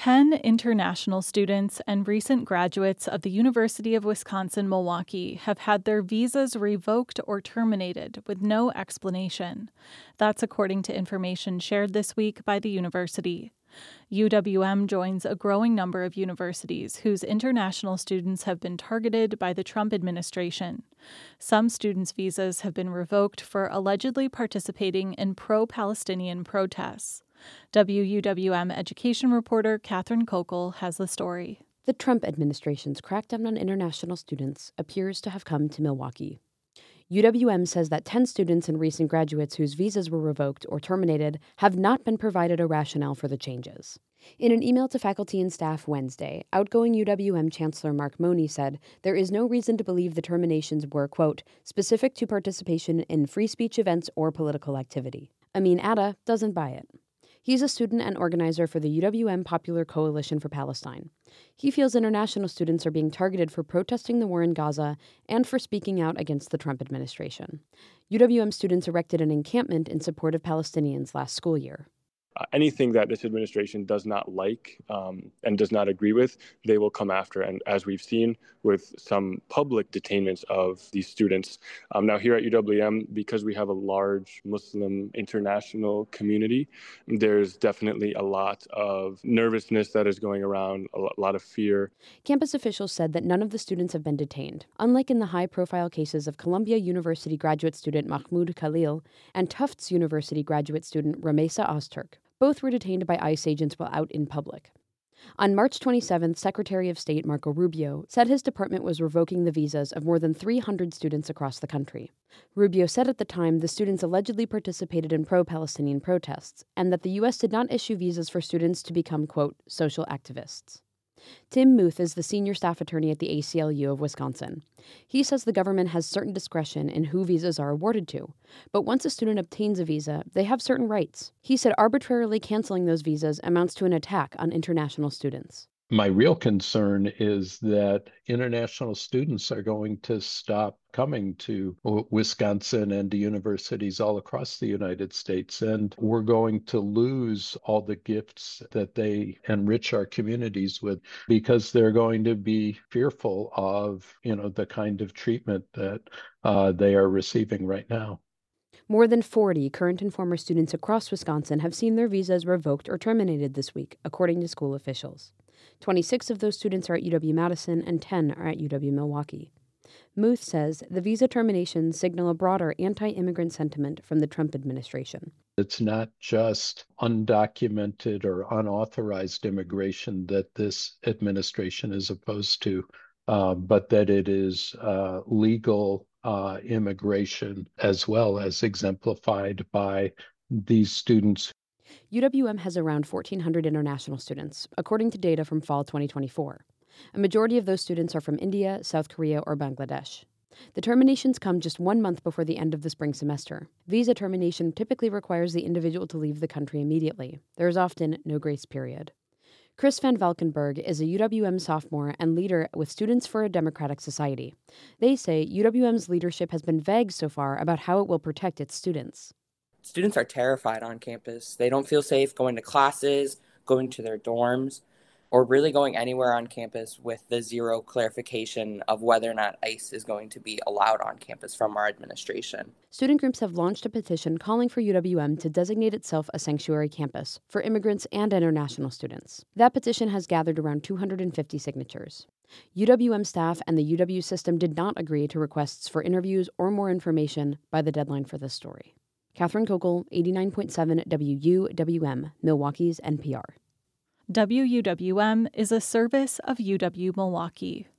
10 international students and recent graduates of the University of Wisconsin-Milwaukee have had their visas revoked or terminated with no explanation. That's according to information shared this week by the university. UWM joins a growing number of universities whose international students have been targeted by the Trump administration. Some students' visas have been revoked for allegedly participating in pro-Palestinian protests. WUWM education reporter Catherine Kokel has the story. The Trump administration's crackdown on international students appears to have come to Milwaukee. UWM says that 10 students and recent graduates whose visas were revoked or terminated have not been provided a rationale for the changes. In an email to faculty and staff Wednesday, outgoing UWM Chancellor Mark Money said there is no reason to believe the terminations were, quote, specific to participation in free speech events or political activity. Amin Atta doesn't buy it. He's a student and organizer for the UWM Popular Coalition for Palestine. He feels international students are being targeted for protesting the war in Gaza and for speaking out against the Trump administration. UWM students erected an encampment in support of Palestinians last school year. Anything that this administration does not like and does not agree with, they will come after. And as we've seen with some public detainments of these students. Now here at UWM, because we have a large Muslim international community, there's definitely a lot of nervousness that is going around, a lot of fear. Campus officials said that none of the students have been detained, unlike in the high-profile cases of Columbia University graduate student Mahmoud Khalil and Tufts University graduate student Ramesa Ozturk. Both were detained by ICE agents while out in public. On March 27th, Secretary of State Marco Rubio said his department was revoking the visas of more than 300 students across the country. Rubio said at the time the students allegedly participated in pro-Palestinian protests and that the U.S. did not issue visas for students to become, quote, social activists. Tim Muth is the senior staff attorney at the ACLU of Wisconsin. He says the government has certain discretion in who visas are awarded to, but once a student obtains a visa, they have certain rights. He said arbitrarily canceling those visas amounts to an attack on international students. My real concern is that international students are going to stop coming to Wisconsin and to universities all across the United States, and we're going to lose all the gifts that they enrich our communities with because they're going to be fearful of, the kind of treatment that they are receiving right now. More than 40 current and former students across Wisconsin have seen their visas revoked or terminated this week, according to school officials. 26 of those students are at UW-Madison and 10 are at UW-Milwaukee. Muth says the visa terminations signal a broader anti-immigrant sentiment from the Trump administration. It's not just undocumented or unauthorized immigration that this administration is opposed to, but that it is legal immigration as well, as exemplified by these students. UWM has around 1,400 international students, according to data from fall 2024. A majority of those students are from India, South Korea, or Bangladesh. The terminations come just 1 month before the end of the spring semester. Visa termination typically requires the individual to leave the country immediately. There is often no grace period. Chris Van Valkenburg is a UWM sophomore and leader with Students for a Democratic Society. They say UWM's leadership has been vague so far about how it will protect its students. Students are terrified on campus. They don't feel safe going to classes, going to their dorms, or really going anywhere on campus with the zero clarification of whether or not ICE is going to be allowed on campus from our administration. Student groups have launched a petition calling for UWM to designate itself a sanctuary campus for immigrants and international students. That petition has gathered around 250 signatures. UWM staff and the UW system did not agree to requests for interviews or more information by the deadline for this story. Catherine Kokel, 89.7 WUWM, Milwaukee's NPR. WUWM is a service of UW-Milwaukee.